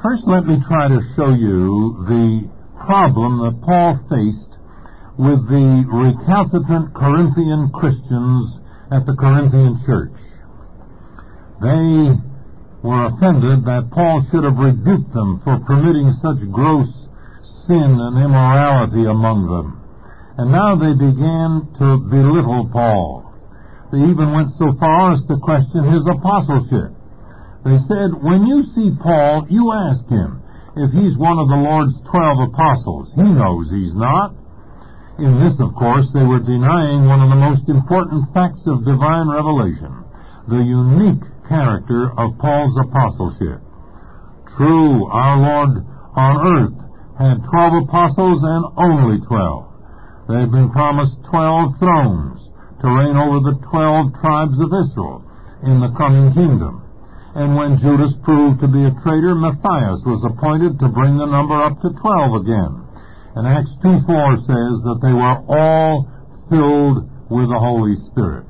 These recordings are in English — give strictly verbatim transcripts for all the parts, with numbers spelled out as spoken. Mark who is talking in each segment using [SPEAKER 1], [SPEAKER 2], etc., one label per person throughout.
[SPEAKER 1] First, let me try to show you the problem that Paul faced with the recalcitrant Corinthian Christians at the Corinthian church. They were offended that Paul should have rebuked them for permitting such gross sin and immorality among them. And now they began to belittle Paul. They even went so far as to question his apostleship. They said, when you see Paul, you ask him if he's one of the Lord's twelve apostles. He knows he's not. In this, of course, they were denying one of the most important facts of divine revelation, the unique character of Paul's apostleship. True, our Lord on earth had twelve apostles and only twelve. They had been promised twelve thrones to reign over the twelve tribes of Israel in the coming kingdom. And when Judas proved to be a traitor, Matthias was appointed to bring the number up to twelve again. And Acts two four says that they were all filled with the Holy Spirit.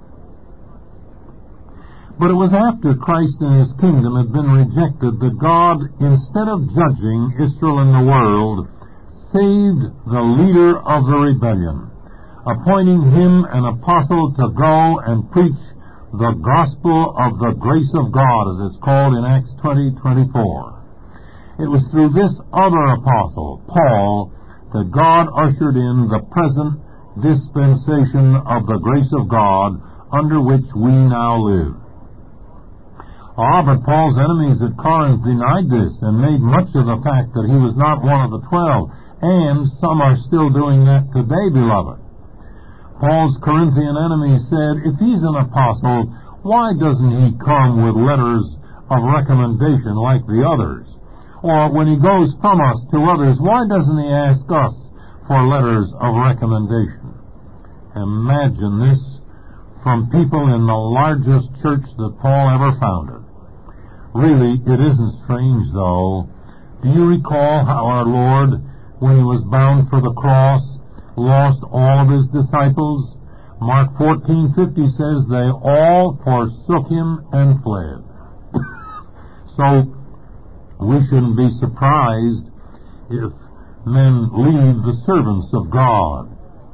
[SPEAKER 1] But it was after Christ and his kingdom had been rejected that God, instead of judging Israel and the world, saved the leader of the rebellion, appointing him an apostle to go and preach the gospel of the grace of God, as it's called in Acts twenty twenty-four. It was through this other apostle, Paul, that God ushered in the present dispensation of the grace of God under which we now live. Ah, but Paul's enemies at Corinth denied this and made much of the fact that he was not one of the twelve, and some are still doing that today, beloved. Paul's Corinthian enemies said, if he's an apostle, why doesn't he come with letters of recommendation like the others? Or when he goes from us to others, why doesn't he ask us for letters of recommendation? Imagine this from people in the largest church that Paul ever founded. Really, it isn't strange, though. Do you recall how our Lord, when he was bound for the cross, lost all of his disciples? Mark fourteen fifty says they all forsook him and fled. So, we shouldn't be surprised if men leave the servants of God.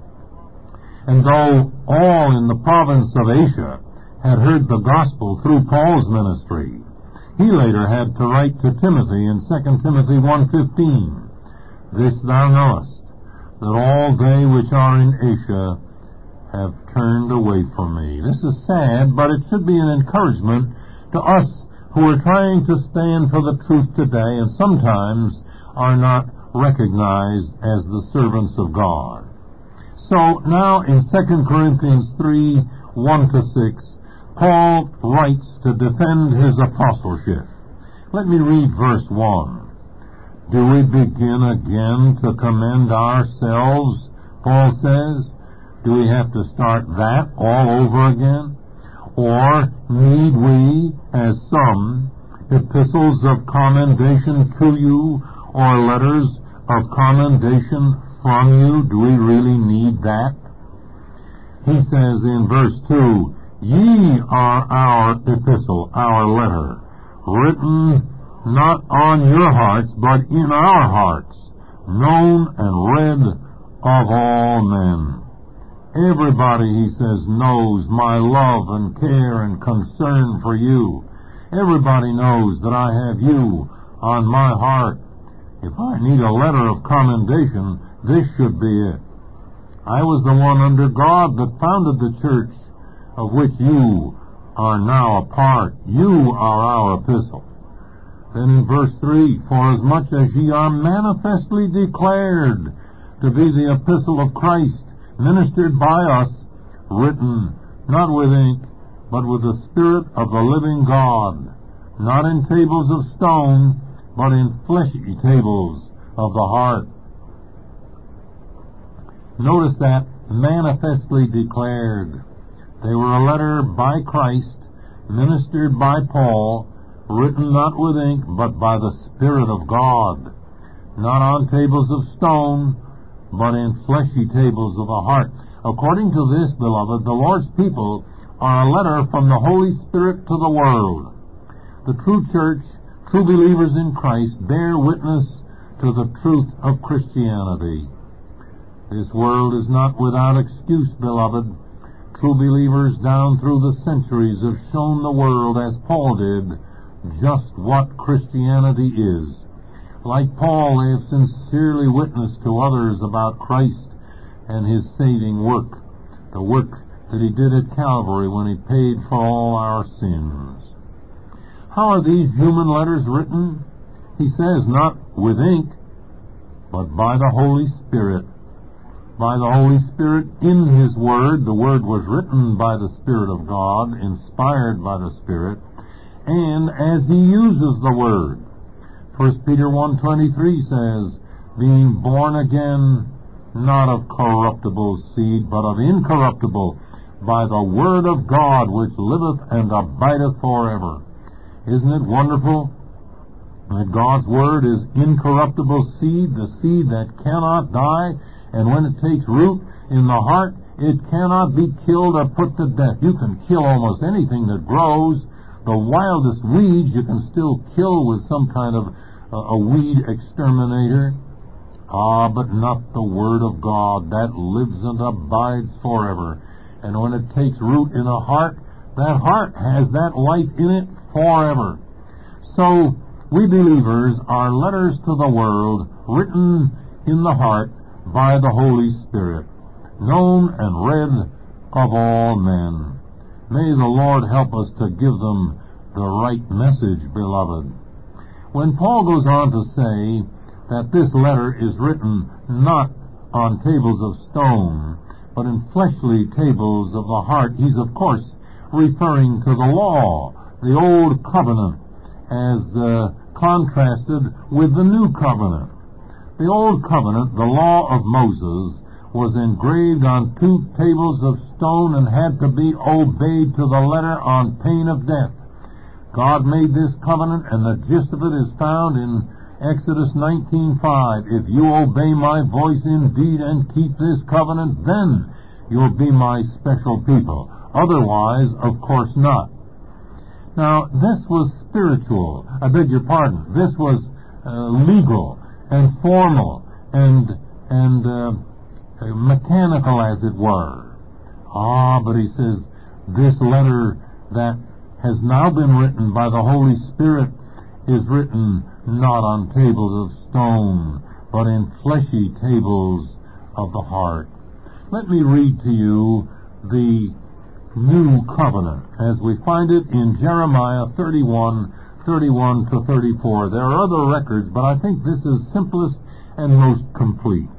[SPEAKER 1] And though all in the province of Asia had heard the gospel through Paul's ministry, he later had to write to Timothy in Second Timothy one fifteen, this thou knowest, that all they which are in Asia have turned away from me. This is sad, but it should be an encouragement to us who are trying to stand for the truth today and sometimes are not recognized as the servants of God. So now in Second Corinthians three, one to six, Paul writes to defend his apostleship. Let me read verse one. Do we begin again to commend ourselves, Paul says? Do we have to start that all over again? Or need we, as some, epistles of commendation to you, or letters of commendation from you? Do we really need that? He says in verse two, ye are our epistle, our letter, written not on your hearts, but in our hearts, known and read of all men. Everybody, he says, knows my love and care and concern for you. Everybody knows that I have you on my heart. If I need a letter of commendation, this should be it. I was the one under God that founded the church of which you are now a part. You are our epistle. Then in verse three, for as much as ye are manifestly declared to be the epistle of Christ, ministered by us, written not with ink, but with the Spirit of the living God, not in tables of stone, but in fleshy tables of the heart. Notice that, manifestly declared. They were a letter by Christ, ministered by Paul, written not with ink, but by the Spirit of God, not on tables of stone, but in fleshy tables of the heart. According to this, beloved, the Lord's people are a letter from the Holy Spirit to the world. The true church True believers in Christ bear witness to the truth of Christianity. This world is not without excuse, beloved. True believers down through the centuries have shown the world, as Paul did, just what Christianity is. Like Paul, they have sincerely witnessed to others about Christ and His saving work, the work that He did at Calvary when He paid for all our sins. How are these human letters written? He says, not with ink, but by the Holy Spirit. By the Holy Spirit in His Word. The Word was written by the Spirit of God, inspired by the Spirit, and as He uses the Word. First Peter one twenty-three says, being born again, not of corruptible seed, but of incorruptible, by the Word of God, which liveth and abideth forever. Isn't it wonderful that God's Word is incorruptible seed, the seed that cannot die, and when it takes root in the heart, it cannot be killed or put to death. You can kill almost anything that grows. The wildest weeds you can still kill with some kind of uh, a weed exterminator. Ah, but not the Word of God that lives and abides forever. And when it takes root in a heart, that heart has that life in it forever. So, we believers are letters to the world, written in the heart by the Holy Spirit, known and read of all men. May the Lord help us to give them the right message, beloved. When Paul goes on to say that this letter is written not on tables of stone, but in fleshly tables of the heart, he's of course referring to the law, the old covenant, as uh, contrasted with the new covenant. The old covenant, the law of Moses, was engraved on two tables of stone and had to be obeyed to the letter on pain of death. God made this covenant, and the gist of it is found in Exodus nineteen five. If you obey my voice indeed and keep this covenant, then you'll be my special people. Otherwise, of course not. Now, this was spiritual. I beg your pardon. This was uh, legal and formal and and uh, mechanical, as it were. Ah, but he says this letter that has now been written by the Holy Spirit is written not on tables of stone, but in fleshy tables of the heart. Let me read to you the new covenant as we find it in Jeremiah thirty-one, thirty-one to thirty-four. There are other records, but I think this is simplest and most complete.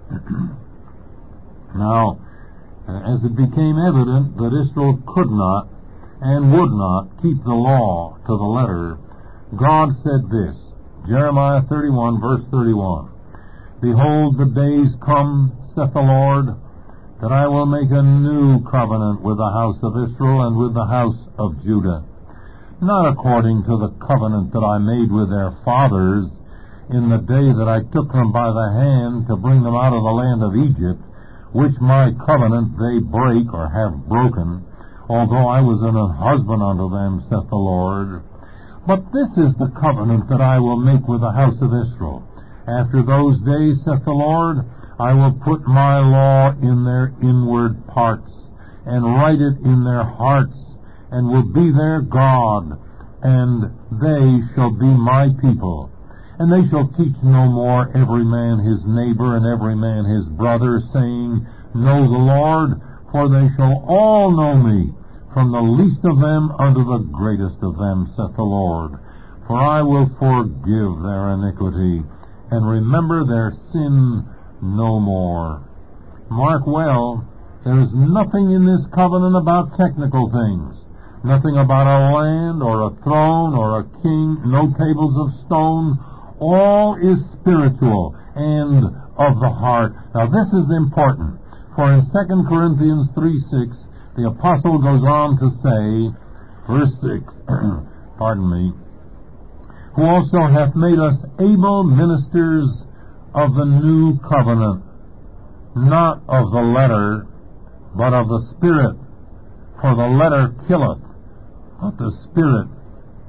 [SPEAKER 1] Now, as it became evident that Israel could not and would not keep the law to the letter, God said this, Jeremiah thirty-one, verse thirty-one, behold, the days come, saith the Lord, that I will make a new covenant with the house of Israel and with the house of Judah, not according to the covenant that I made with their fathers in the day that I took them by the hand to bring them out of the land of Egypt, which my covenant they break or have broken, although I was an husband unto them, saith the Lord. But this is the covenant that I will make with the house of Israel. After those days, saith the Lord, I will put my law in their inward parts, and write it in their hearts, and will be their God, and they shall be my people. And they shall teach no more every man his neighbor, and every man his brother, saying, Know the Lord, for they shall all know me, from the least of them unto the greatest of them, saith the Lord. For I will forgive their iniquity, and remember their sin no more. Mark well, there is nothing in this covenant about technical things. Nothing about a land or a throne or a king, no tables of stone. All is spiritual and of the heart. Now this is important, for in Second Corinthians three six, the apostle goes on to say, verse six, pardon me, who also hath made us able ministers of the new covenant, not of the letter, but of the Spirit. For the letter killeth, but the Spirit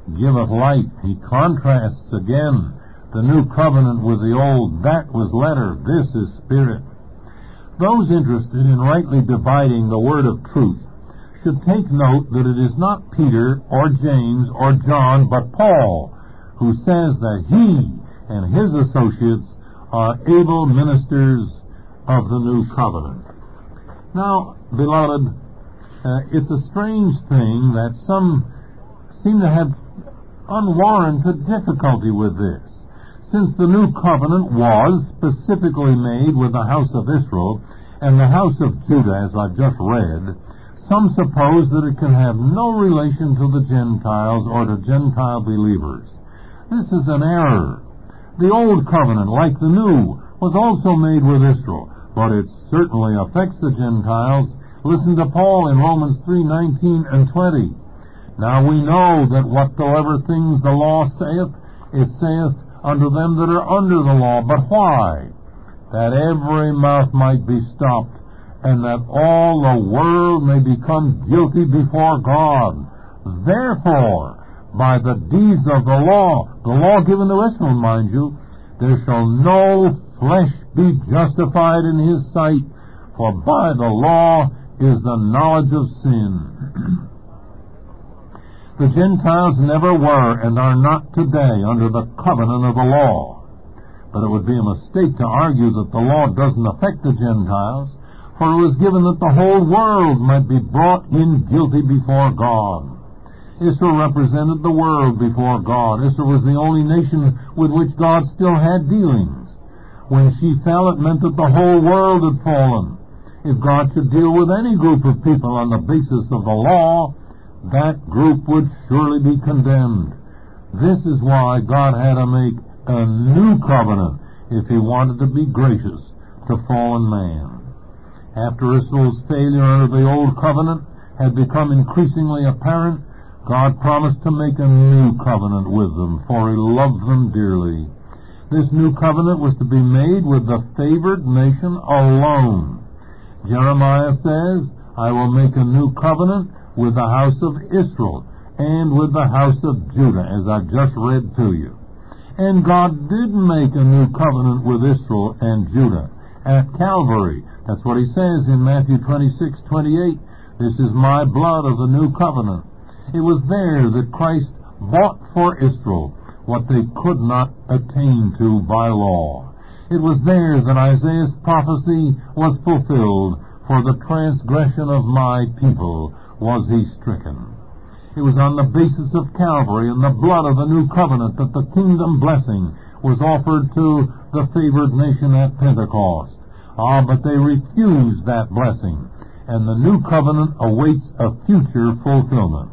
[SPEAKER 1] giveth life. He contrasts again the new covenant with the old. That was letter, this is spirit. Those interested in rightly dividing the word of truth should take note that it is not Peter or James or John, but Paul, who says that he and his associates are able ministers of the new covenant. Now, beloved, uh, it's a strange thing that some seem to have unwarranted difficulty with this. Since the new covenant was specifically made with the house of Israel and the house of Judah, as I've just read, some suppose that it can have no relation to the Gentiles or to Gentile believers. This is an error. The old covenant, like the new, was also made with Israel, but it certainly affects the Gentiles. Listen to Paul in Romans three nineteen and twenty. Now we know that whatsoever things the law saith, it saith unto them that are under the law. But why? That every mouth might be stopped, and that all the world may become guilty before God. Therefore, by the deeds of the law, the law given to Israel, mind you, there shall no flesh be justified in his sight, for by the law is the knowledge of sin. The Gentiles never were and are not today under the covenant of the law. But it would be a mistake to argue that the law doesn't affect the Gentiles, for it was given that the whole world might be brought in guilty before God. Israel represented the world before God. Israel was the only nation with which God still had dealings. When she fell, it meant that the whole world had fallen. If God should deal with any group of people on the basis of the law, that group would surely be condemned. This is why God had to make a new covenant if he wanted to be gracious to fallen man. After Israel's failure under the old covenant had become increasingly apparent, God promised to make a new covenant with them, for he loved them dearly. This new covenant was to be made with the favored nation alone. Jeremiah says, I will make a new covenant with the house of Israel and with the house of Judah, as I've just read to you. And God did make a new covenant with Israel and Judah at Calvary. That's what he says in Matthew twenty-six twenty-eight. This is my blood of the new covenant. It was there that Christ bought for Israel what they could not attain to by law. It was there that Isaiah's prophecy was fulfilled, for the transgression of my people was he stricken. It was on the basis of Calvary and the blood of the new covenant that the kingdom blessing was offered to the favored nation at Pentecost. Ah, but they refused that blessing, and the new covenant awaits a future fulfillment.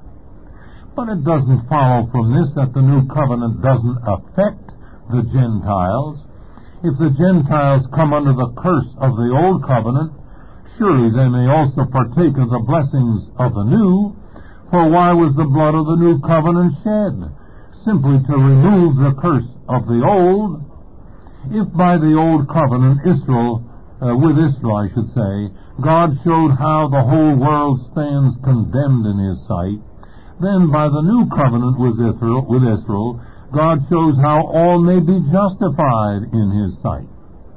[SPEAKER 1] But it doesn't follow from this that the new covenant doesn't affect the Gentiles. If the Gentiles come under the curse of the old covenant, surely they may also partake of the blessings of the new, for why was the blood of the new covenant shed? Simply to remove the curse of the old. If by the old covenant Israel, uh, with Israel I should say, God showed how the whole world stands condemned in his sight, then by the new covenant with Israel, with Israel, God shows how all may be justified in his sight.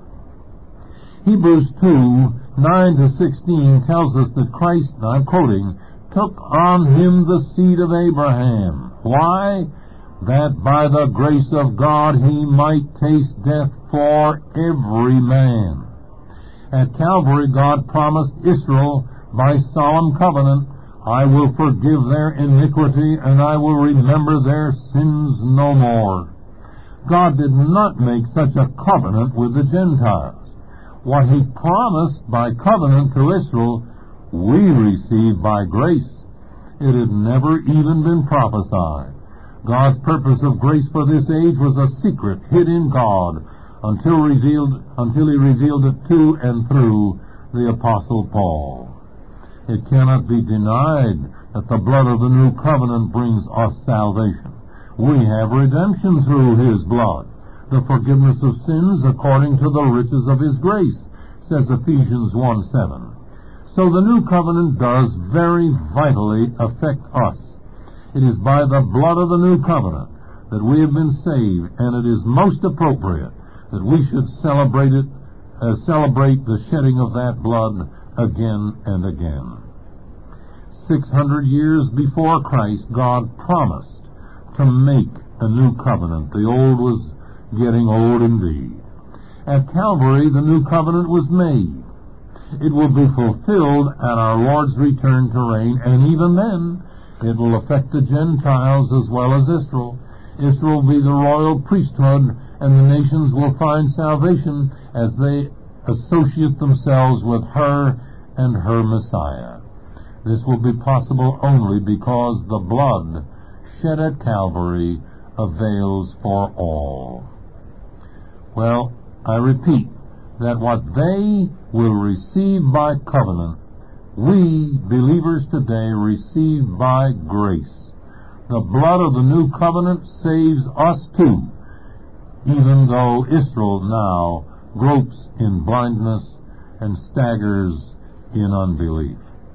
[SPEAKER 1] Hebrews two nine to sixteen tells us that Christ, and I'm quoting, took on him the seed of Abraham. Why? That by the grace of God he might taste death for every man. At Calvary, God promised Israel by solemn covenant, I will forgive their iniquity and I will remember their sins no more. God did not make such a covenant with the Gentiles. What he promised by covenant to Israel, we received by grace. It had never even been prophesied. God's purpose of grace for this age was a secret hid in God until revealed, until he revealed it to and through the Apostle Paul. It cannot be denied that the blood of the new covenant brings us salvation. We have redemption through his blood, the forgiveness of sins according to the riches of his grace, says Ephesians one seven. So the new covenant does very vitally affect us. It is by the blood of the new covenant that we have been saved, and it is most appropriate that we should celebrate it, uh, celebrate the shedding of that blood again and again. Six hundred years before Christ, God promised to make a new covenant. The old was getting old indeed. At Calvary, the new covenant was made. It will be fulfilled at our Lord's return to reign, and even then, it will affect the Gentiles as well as Israel. Israel will be the royal priesthood, and the nations will find salvation as they associate themselves with her and her Messiah. This will be possible only because the blood shed at Calvary avails for all. Well, I repeat that what they will receive by covenant, we, believers today, receive by grace. The blood of the new covenant saves us too, even though Israel now gropes in blindness and staggers in unbelief.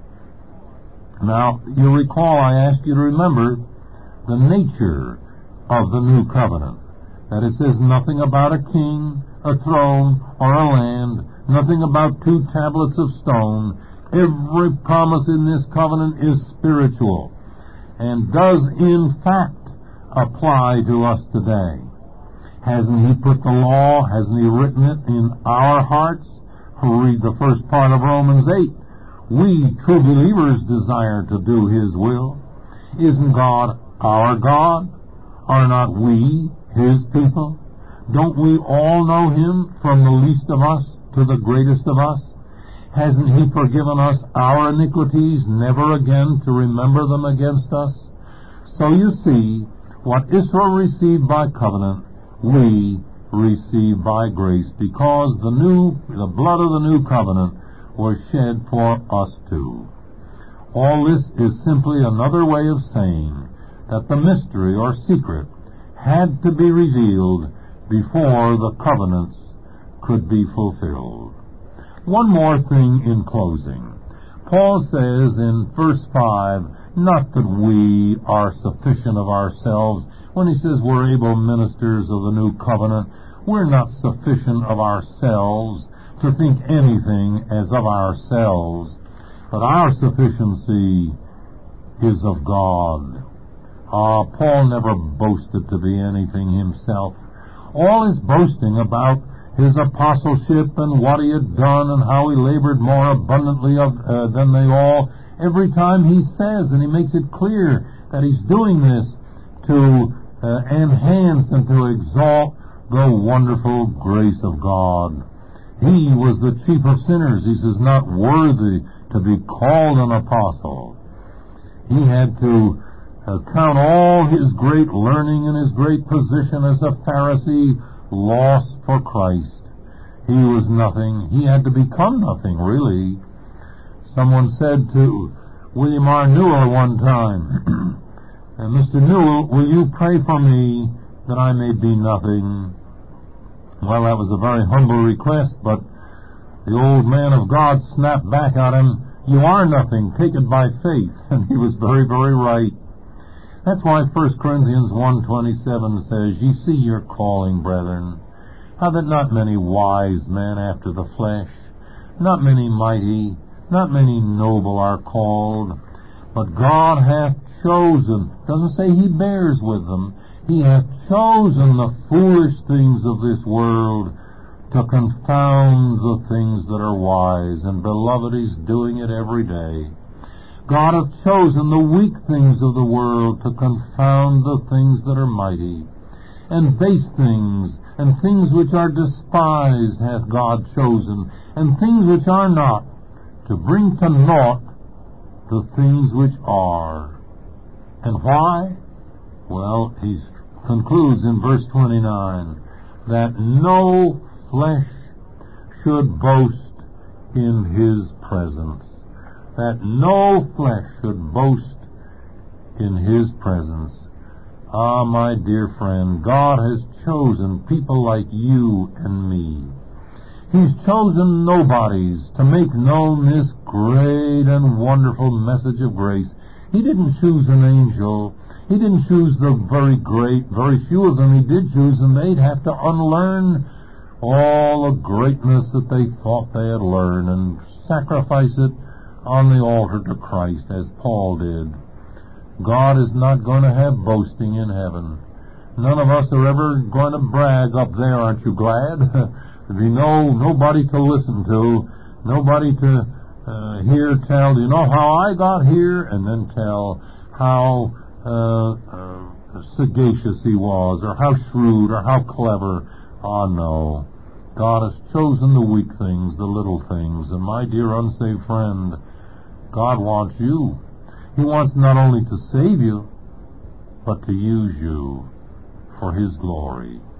[SPEAKER 1] Now, you recall I asked you to remember the nature of the new covenant. That it says nothing about a king, a throne, or a land, nothing about two tablets of stone. Every promise in this covenant is spiritual and does in fact apply to us today. Hasn't He put the law, hasn't He written it in our hearts? Read the first part of Romans eight. We, true believers, desire to do His will. Isn't God our God? Are not we His people? Don't we all know Him, from the least of us to the greatest of us? Hasn't He forgiven us our iniquities, never again to remember them against us? So you see, what Israel received by covenant, we receive by grace, because the new, the blood of the new covenant was shed for us too. All this is simply another way of saying that the mystery or secret had to be revealed before the covenants could be fulfilled. One more thing in closing. Paul says in verse five, not that we are sufficient of ourselves. When he says we're able ministers of the new covenant, we're not sufficient of ourselves to think anything as of ourselves, but our sufficiency is of God. Ah, Paul never boasted to be anything himself. All his boasting about his apostleship and what he had done and how he labored more abundantly of, uh, than they all, every time he says, and he makes it clear that he's doing this to uh, enhance and to exalt the wonderful grace of God. He was the chief of sinners. He says, not worthy to be called an apostle. He had to uh, count all his great learning and his great position as a Pharisee lost for Christ. He was nothing. He had to become nothing, really. Someone said to William R. Newell one time, Mister Newell, will you pray for me that I may be nothing? Well, that was a very humble request, but the old man of God snapped back at him, you are nothing, take it by faith. And he was very, very right. That's why First Corinthians one twenty-seven says, ye see your calling, brethren, how that not many wise men after the flesh, not many mighty, not many noble are called, but God hath chosen, doesn't say He bears with them, He hath chosen the foolish things of this world to confound the things that are wise. And beloved, He's doing it every day. God hath chosen the weak things of the world to confound the things that are mighty. And base things and things which are despised hath God chosen, and things which are not, to bring to naught the things which are. And why? Well, he concludes in verse twenty-nine, that no flesh should boast in His presence. That no flesh should boast in His presence. Ah, my dear friend, God has chosen people like you and me. He's chosen nobodies to make known this great and wonderful message of grace. He didn't choose an angel He didn't choose the very great. Very few of them He did choose, and they'd have to unlearn all the greatness that they thought they had learned and sacrifice it on the altar to Christ, as Paul did. God is not going to have boasting in heaven. None of us are ever going to brag up there, aren't you glad? There'll be no, nobody to listen to, nobody to uh, hear tell, you know how I got here, and then tell how uh, uh, sagacious he was, or how shrewd, or how clever. Oh, no. God has chosen the weak things, the little things. And my dear unsaved friend, God wants you. He wants not only to save you, but to use you for His glory.